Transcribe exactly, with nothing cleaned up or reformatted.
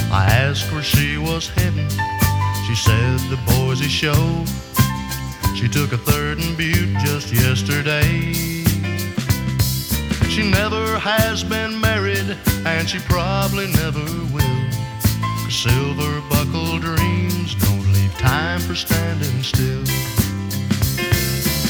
I asked where she was heading. She said the Boise show. She took a third in Butte just yesterday. She never has been married, and she probably never will. 'Cause silver buckle dreams don't leave time for standing still.